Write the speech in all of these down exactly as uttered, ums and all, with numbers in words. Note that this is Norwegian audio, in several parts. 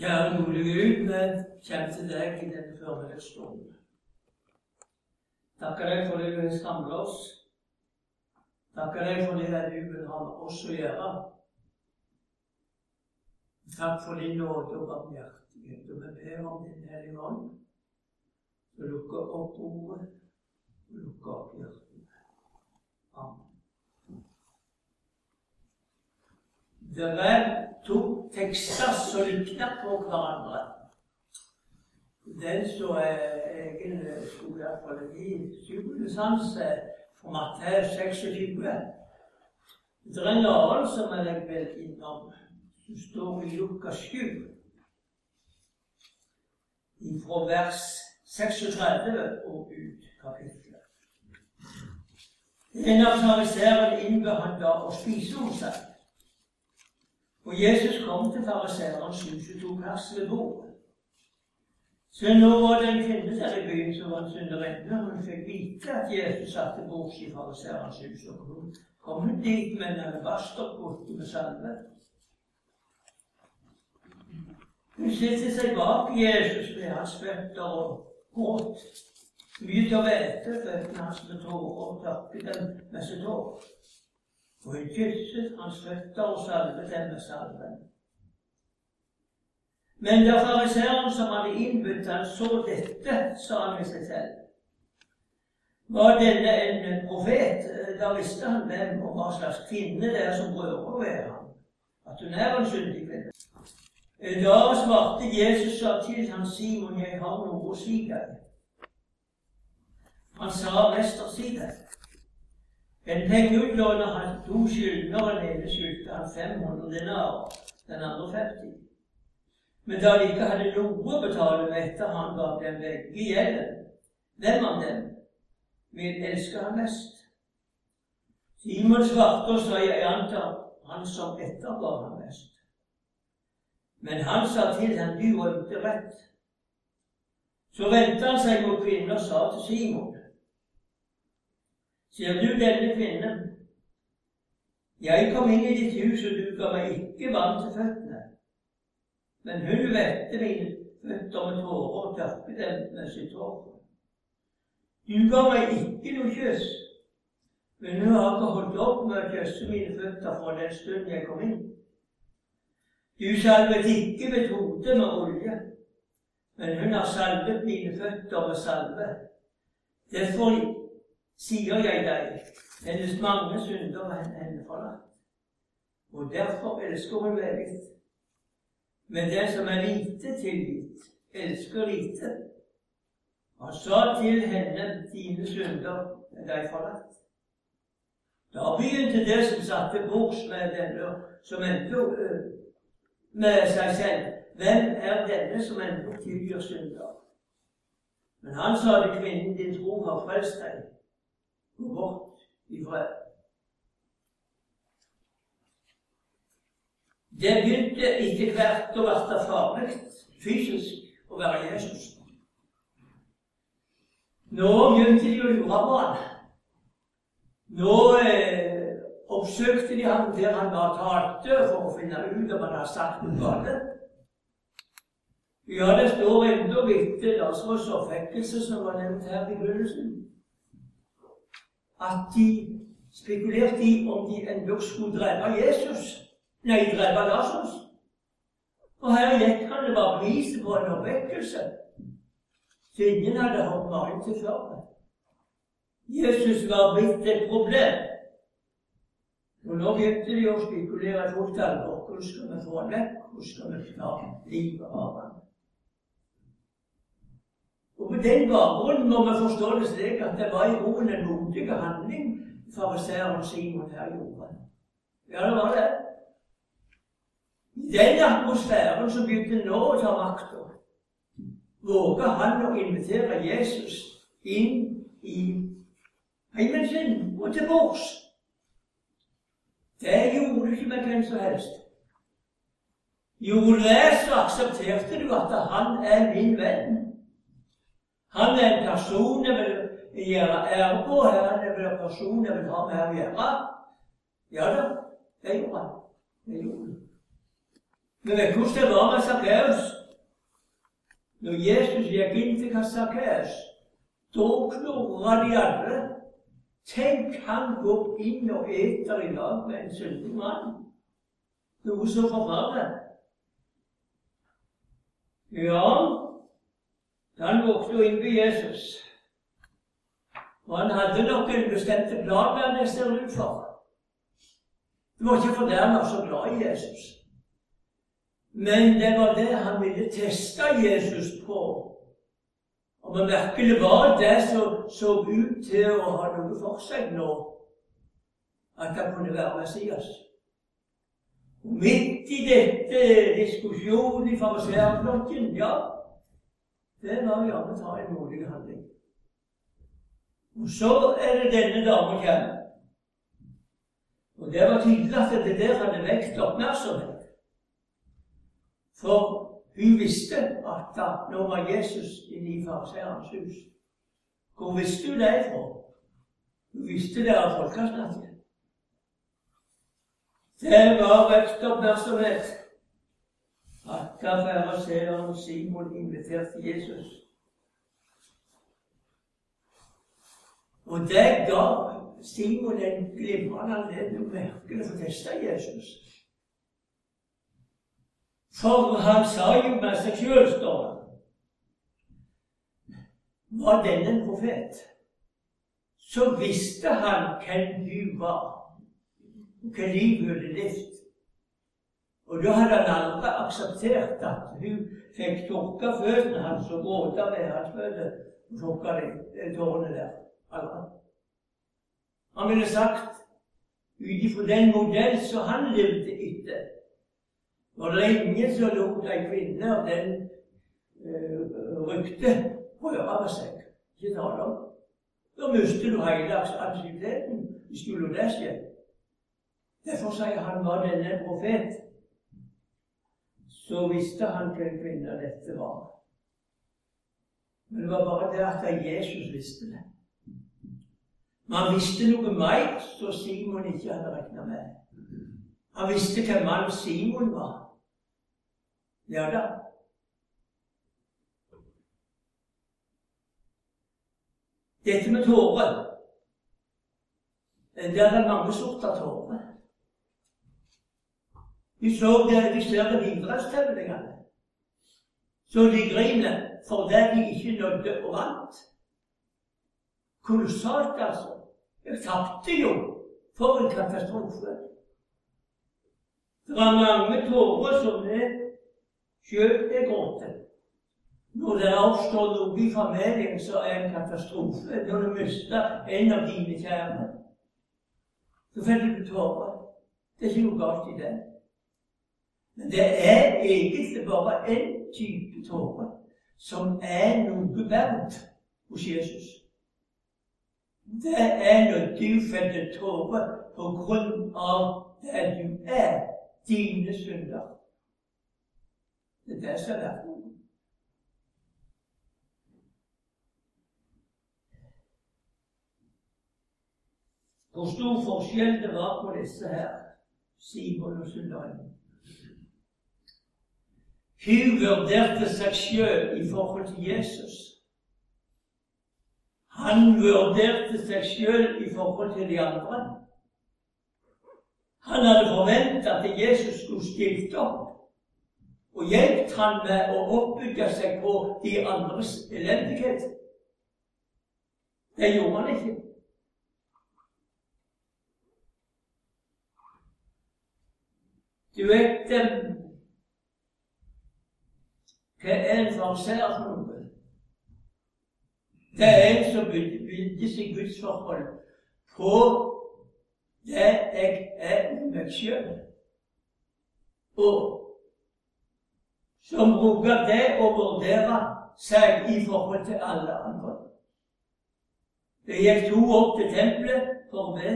Kjære gode Gud, vi kommer til deg i denne formiddagsstunden. Takker deg for det du har samlet oss. Takker deg for det du vil ha med oss å gjøre. Takk for din nåde og barmhjertighet, og vi ber om din hellige ånd. Så lukker opp ordet, og lukker opp hjertet. Amen. Det er to tekster som likner på hverandre. Den som jeg sto der for i syvende sans fra Matteus seksogtyve. Det er en annen som jeg legger vel innom, som står i Lukas sju, fra vers seksogtredve og ut kapitlet. En av fariseerne innbød han da å spise hos seg. Og Jesus kom til fariseerens hus og tok plass ved bordet. Så nå var det en kvinne der i byen som var en synderinne, og hun fikk vite at Jesus satt til bords i fariseerens hus, og hun kom dit med en alabasterkrukke med salve. Hun sitter seg bak Jesus ved hans føtter og gråt. Begynte å vete føttene hans med tårer og tørket dem med sitt hår. Og hun kysset hans føtter og salvet dem med salven. Men da fariseeren som hadde innbudt han så dette, sa han ved seg selv. Var denne en profet? Da visste han hvem og hva slags kvinne det er som rører ved ham, at hun er en syndig kvinne. Da svarte Jesus sa til han, Simon, jeg har noe å si deg. Han sa, mester, si det. En pengeutlåner hadde to skyldnere, den ene skyldte han fem hundre denarer, den andre femti. Men da de ikke hadde noe å betale med etter han gav dem begge gjelden, hvem av dem vil elske han mest? Simon svarte og sa, jeg antar han som ettergav han mest. Men han sa til ham, du rømte rett. Så vendte han seg mot kvinnen og sa til Simon, ser du denne kvinnen? Jeg kom inn i ditt hus, og du ga meg ikke vann til føttene. Men hun vette mine føtter med tårer og tørket dem med sitt hår. Du ga meg ikke noe kyss, men hun har ikke holdt opp med å kysse mine føtter fra den stund jeg kom inn. Du salvet ikke mitt hode med olje, men hun har salvet mine føtter med salve. Derfor sier jeg deg, hennes mange synder er henne forlatt. Og derfor elsker hun meget. Men den som er lite tilgitt, elsker lite. Han sa til henne, dine synder er deg forlatt. Da begynte det som satte bords med denne, som endte med seg selv. Hvem er denne som endte tilgir synder? Men han sa til kvinnen, din tro har frelst deg. Gå bort i fred. Det begynte etter hvert å være farlig fysisk å være Jesus. Nå begynte de å lure på han. Nå eh, oppsøkte de han der han var talte for å finne ut om han hadde sagt noe galt. Ja, det står enda etter Lasarus' oppvekkelse som var nevnt her i begynnelsen, at de spekulerte i om de enda skulle drepe Jesus, nei, drepe Lasarus. Og her gikk han, det var beviset på en oppvekkelse, så ingen hadde hørt maken til før. Jesus var blitt et problem. Og nå begynte de å spekulere i fullt alvor. Hvordan skal vi få han vekk? Hvordan skal vi ta livet av han? Og på den bakgrunnen må vi forstå det slik at det var i grunnen en modig handling fariseeren Simon her gjorde. Ja, det var det. I den atmosfæren som begynte nå å ta makta, våger han å invitere Jesus inn i heimen sin og til bords. Det gjorde du ikke med hvem som helst. Gjorde det, så aksepterte du at han er min venn. Han er en person jeg vil gjøre ære på, han er en person jeg vil ha med å gjøre. Ja da, det gjorde han. Det gjorde han. Men vet du hvordan det var med Sakkeus? Når Jesus gikk inn til Sakkeus, da knurra de alle. Tenk, han går inn og eter i lag med en syndig mann. Noe så forferdelig. Ja, han våkte jo inn ved Jesus. Og han hadde nok en bestemt plan der det ser ut for. Det var ikke fordi han var så glad i Jesus. Men det var det han ville teste Jesus på. Om han virkelig var det som så ut til å ha noe for seg nå, at han kunne være Messias. Og midt i dette diskusjonen i fariseerflokken, ja, det var jo å ta en modig handling. Og så er det denne damen kommer. Og det var tydelig at det der hadde vekt oppmerksomhet. For hun visste at da, nå var Jesus inne i fariseerens hus. Hvor visste hun det fra? Hun visste det av folkesnakken. Det var vekt oppmerksomhet at da fariseeren Simon inviterte Jesus. Og det ga Simon en glimrende anledning å virkelig få teste Jesus. For han sa jo med seg selv, står det, var denne en profet, så visste han hvem hun var, og hva liv hun hadde levd. Og da hadde han aldri akseptert at hun fikk tørke føttene hans og gråte ved hans føtter og tørke de tårene der. Aldri. Han ville sagt, ut ifra den modell som han levde etter, var det ingen som lot en kvinne av den uh, rykte røre ved seg. Ikke tale om. Da mistet du hele aktiviteten hvis du lot det skje. Derfor sier han var denne profet. Så visste han hvilken kvinne dette var. Men det var bare det at Jesus visste det. Man visste noe mer som Simon ikke hadde regnet med. Han visste hvem mann Simon var. Ja da. Dette med tårer, det er mange sorter tårer. Vi så det, vi ser det i idrettstevlingene. Så de griner for det de ikke nådde og vant. Kolossalt, altså. Jeg tapte jo for en katastrofe. Det var mange tårer som det selv er gråte. Når det oppstår noe i familien, så er en katastrofe. Når du mister en av dine kjære, så feller du tårer. Det er ikke noe galt i det. Men det er egentlig bare en type tårer som er noe verdt hos Jesus. Det er når du feller tårer på grunn av det du er, dine synder. Det er det som er verdt noe. Hvor stor forskjell det var på disse her, Simon og synderen. Hun vurderte seg selv i forhold til Jesus. Han vurderte seg selv i forhold til de andre. Han hadde forventet at Jesus skulle stilt opp og hjelpt han med å oppbygge seg på de andres elendighet. Det gjorde han ikke. Du vet, hva er en fariseer for noe? Det er en som bygger seg Guds forhold på det jeg er i meg selv, og som bruker det å vurdere seg i forhold til alle andre. Det gikk to opp til tempelet for å be.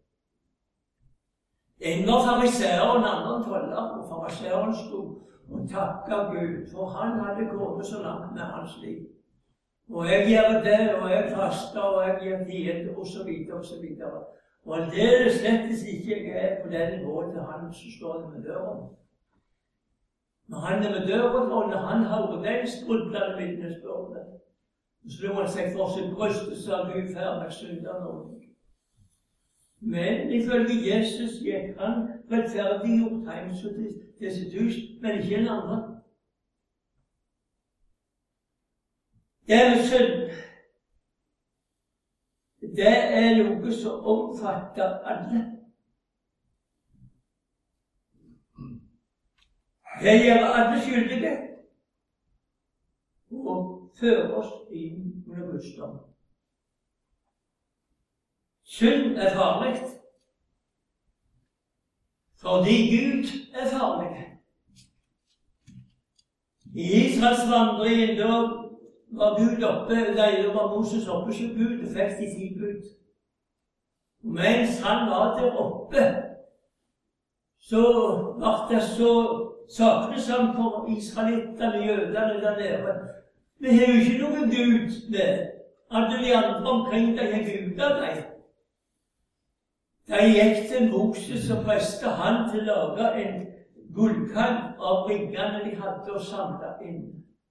En var fariseer og en andre toller, og fariseeren stod og takket Gud, for han hadde kommet så langt med hans liv. Og jeg gjør det, og jeg faster, og jeg gir tiende, og så videre, og så videre. Og det er det slettes ikke jeg er på den nivået til han som står med døren. Men han er med døren, og når han hører den sprudlende vitnesbyrdet, så slo han seg for sitt bryst og sa, Gud, fær meg synder nå. Men ifølge Jesus gikk han rettferdiggjort hjem til, til sitt hus, men ikke en andre. Det er synd. Det er noe som omfatter alle. Det gjør alle skyldige og fører oss inn under Guds dom. Synd er farlig, fordi Gud er farlig. I Israels vandring, da var Gud oppe, nei, da var Moses oppe som Gud, og fikk de ti bud. Og mens han var der oppe, så var det så saknesamt for israelittene, jødene der nede. Vi har jo ikke noen Gud med. Alle de andre omkring deg har Gud av deg. Da gikk til Moses og prestet han til å lage en gullkalv av ringene de hadde og samlet inn.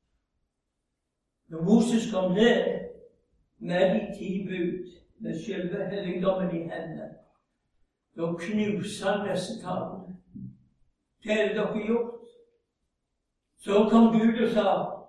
Når Moses kom ned med de ti bud, med selve helligdommen i hendene, da knuste han disse tallene. Hva er det dere gjort? Så kom Gud og sa,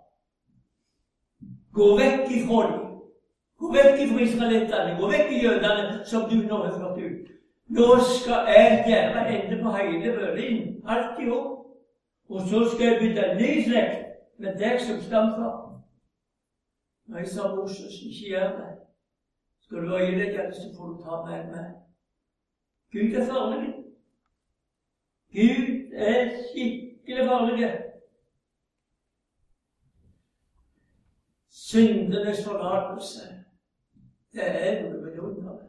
gå vekk ifra dem. Gå vekk ifra israelittene, gå vekk i jødene som du nå har ført ut. Nå skal jeg gjøre ende på hele verden, alt i år. Og så skal jeg bytte en ny slekt med deg som stamfar. Når jeg sa Moses, ikke gjør det. Skal du øye deg, så får du ta meg med. Gud er farlig. Gud er skikkelig farlig. Syndenes forlatelse, det er noe med under.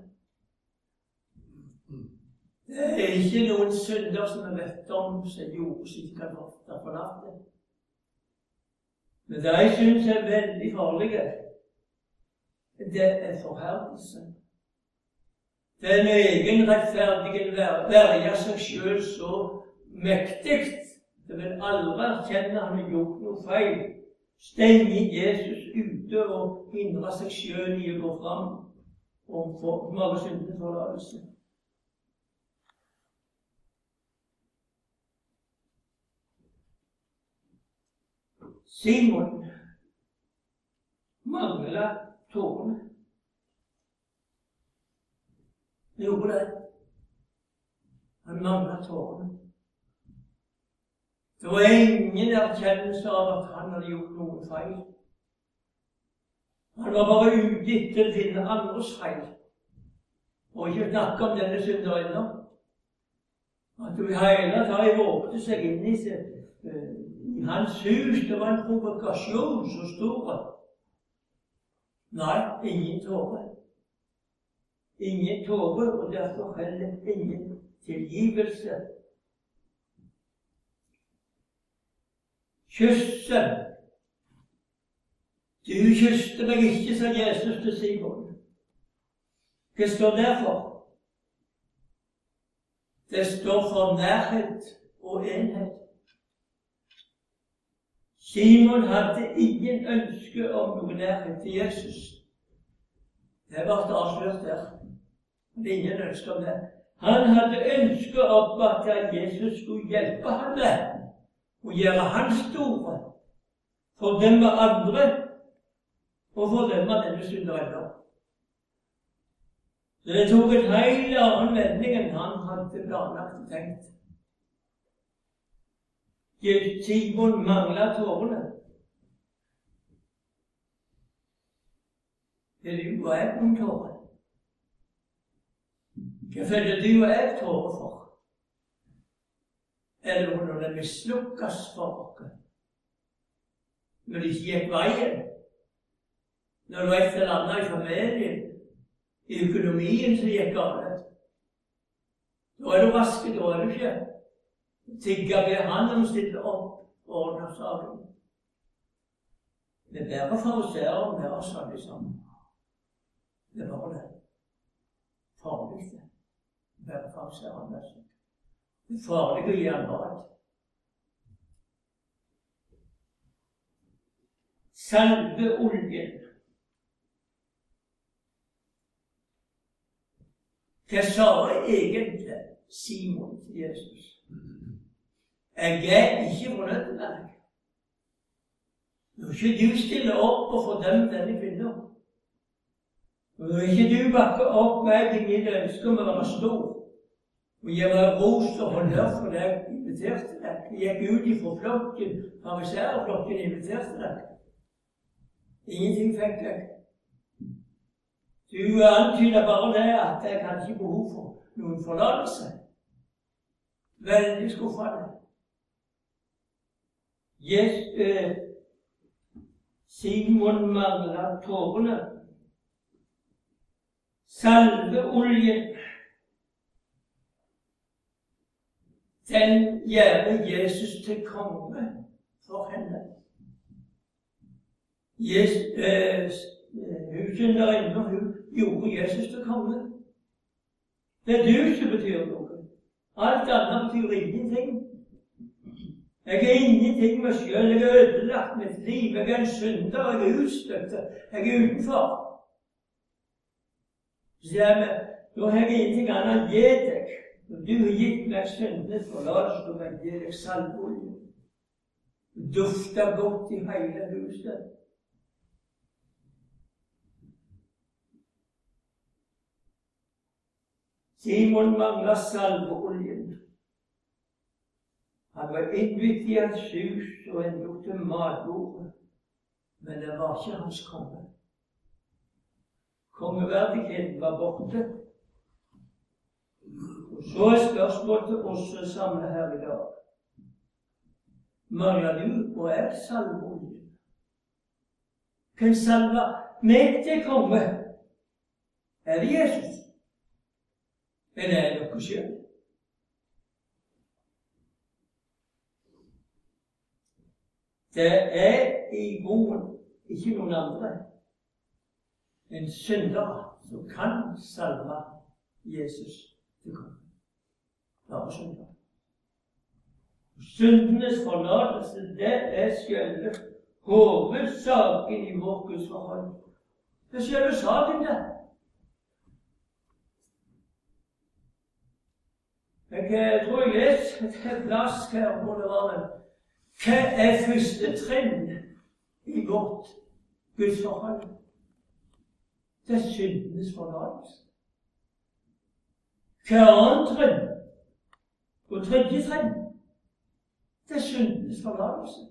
Det er ikke noen synder som vi vet om, som gjorde som ikke kan ofte forlate. Men det jeg synes er veldig farlige, det er forherdelse. Det er en egen rettferdig verja seg selv så mektig. Det vil aldri erkjenne han har gjort noe feil. Stenge Jesus ute og hindre seg selv i å gå fram og få mange syndeforlatelse. Simon manglet tårene. Han gjorde det. Han manglet tårene. Det var ingen erkjennelse av at han hadde gjort noen feil. Han var bare ute etter å finne andres feil, og ikke snakke om denne synderen. At du i hele tatt vågte seg inn i, i hans hus. Det var en provokasjon så stor. Nei, ingen tåre. Ingen tåre, og derfor heller ingen tilgivelse. Kyssen. Du kysste meg ikke, sa Jesus til Simon. Hva står det for? Det står for nærhet og enhet. Simon hadde ingen ønske om noe nærhet til Jesus. Det ble avslørt der. Han hadde ingen ønske om det. Han hadde ønske om at Jesus skulle hjelpe ham med og gjøre han store, fordømme andre og fordømme denne synderen. Så det tok en helt annen vending enn han hadde planlagt og tenkt. Simon manglet tårene. Det er du og jeg noen tårer. Hva følger du og jeg tårer for? Er det når det mislukkes for oss? Når det ikke gikk veien? Når det var et eller annet i familien, i økonomien som gikk galt? Da er du rask, da er du ikke. Tigger ved han om å stille opp og ordne saken. Det er bare fariseere med oss alle sammen. Det er bare det. Farlig det. Det er bare fariseere med oss. Det er farlig å gi han råd. salveoljen. Hva sa egentlig Simon til Jesus? Jeg er ikke fornøyd med deg. Når ikke du stiller opp og fordømmer denne kvinnen, når ikke du bakker opp meg i mitt ønske om å være stor, og gi meg ros og honnør for det jeg inviterte deg, jeg gikk ut ifra flokken, fariserflokken inviterte deg. Ingenting fikk jeg. Du antyder bare det at jeg har ikke behov for noen forlatelse. Veldig skuffende. Yes, eh, Simon manglet tårene. Salveoljen, den gjør Jesus til konge for henne. Yes, eh, hun synderinne, hun gjorde Jesus til konge. Det er du som betyr noe. Alt annet betyr ingenting. Jeg er ingenting med selv. Jeg er ødelagt mitt liv. Jeg er en synder. Jeg er utstøtt. Jeg er utenfor. Så sier jeg meg, nå har jeg ingenting annet å gi deg. Når du har gitt meg syndenes forlatelse, så må jeg gi deg salveolje. Det dufter godt i hele huset. Simon manglet salveoljen. Han var innvidd i hans hus og endog til matbordet, men det var ikke hans konge. Kongeverdigheten var borte. Og så er spørsmålet til oss som samler her i dag. Mangler du og jeg salveoljen? Hvem salver meg til konge? Er det Jesus? Eller er det dere selv? Det er i grunnen ikke noen andre enn syndere som kan salve Jesus til konge. Bare syndere. Syndenes forlatelse, det er selve hovedsaken i vårt Guds forhold. Det er selve saken, det. Jeg tror jeg leser et plass her hvor det var det. Hva er første trinn i vårt Guds forhold? Det er syndenes forlatelse. Hva er annet trinn? Og tredje trinn? Det er syndenes forlatelse.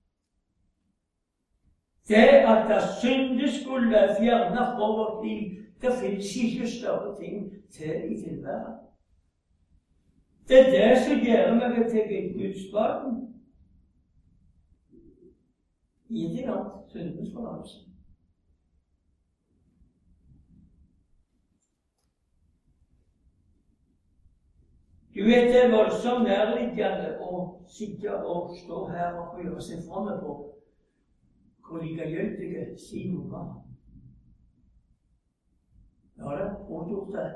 Det at det synde skulle være fjernet fra vårt liv, det finnes ikke større ting til i tilværet. Det er det som gjør meg til et Guds barn. Ingenting annet, syndens forlatelse. Du vet, det er voldsomt nærliggende å sitte og stå her og gjøre seg fremme på hvor likegyldige Simon var. Ja, det har gjort det.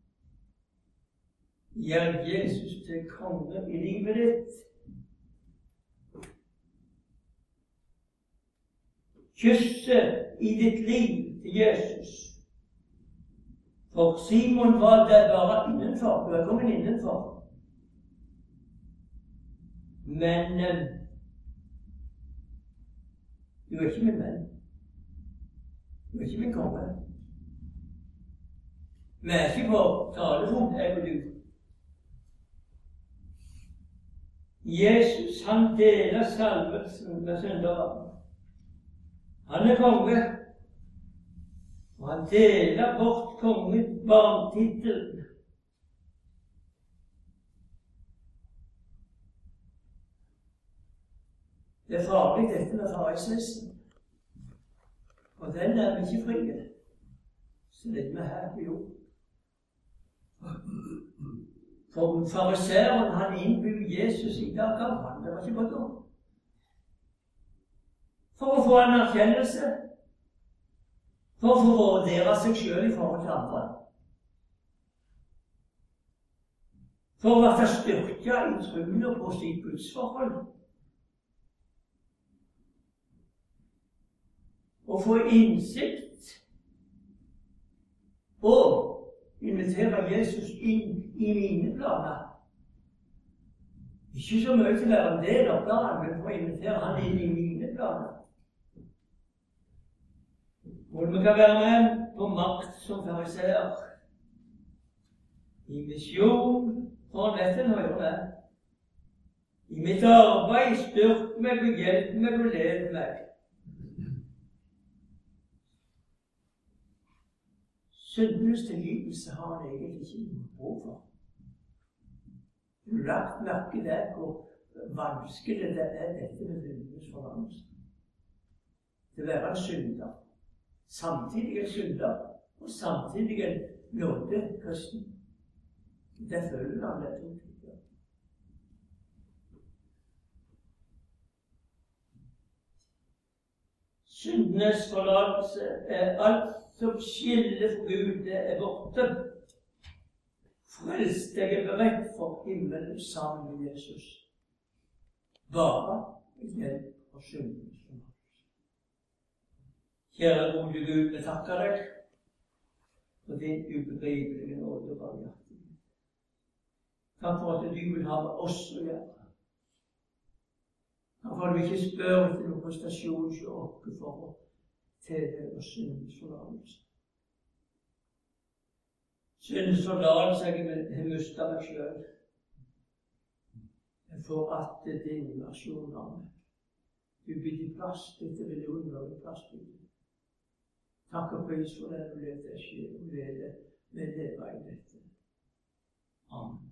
Gjør Jesus til konge i livet ditt. Kysset i ditt liv til Jesus. For Simon var det bare innenfor. Du er kommet innenfor. Men eh, du er ikke min venn. Du er ikke min konge. Vi er ikke på talefot, jeg og du. Jesus, han deler salvelsen med syndere. Han er konge, og han deler bort kongebarntittelen. Det er farlig dette med fariseisen, og den er vi ikke frie, så lenge vi er her på jord. For fariseren, han innbød Jesus i dag av han, det var ikke godt nok. For å få en erkjennelse, for å få vurdere seg selv i forhold til andre. For å være styrket i troen og på sitt gudsforhold. å få innsikt og invitere Jesus inn i mine planer. Ikke så mye til å være en del av planen, men for å invitere han inn i mine planer. Og vi kan være med på makt som fariseer. I misjon, for han vet en høyere med. I mitt arbeid, styrk meg og hjelp meg og led meg. Syndenes tilgivelse har han egentlig ikke noe bruk for. Du har lagt merke der hvor vanskelig det er dette med syndenes forvandelse. Det å være en synder, samtidig en synder, og samtidig en nådekristen. Det føler han det tungt. Syndenes forlatelse er alt som skiller for Gud, det er borte. Frelst deg er beredt for himmelen sammen med Jesus. Bare hjelp og syndenes forlatelse. Kjære gode Gud, vi takker deg for din ubegripelige nåde og barmhjertighet. Takk for at du vil ha med oss å gjøre. Takk for at du ikke spør etter noen prestasjon hos oss for å tilhøre og syndes forlatelse. Syndes forlatelse, jeg har mistet meg selv. Jeg får at det er din versjon av meg. Du bygger plass, dette vil du underlage plass til. Takk og pris for det du leder skje, og leder med leve i dette. Amen.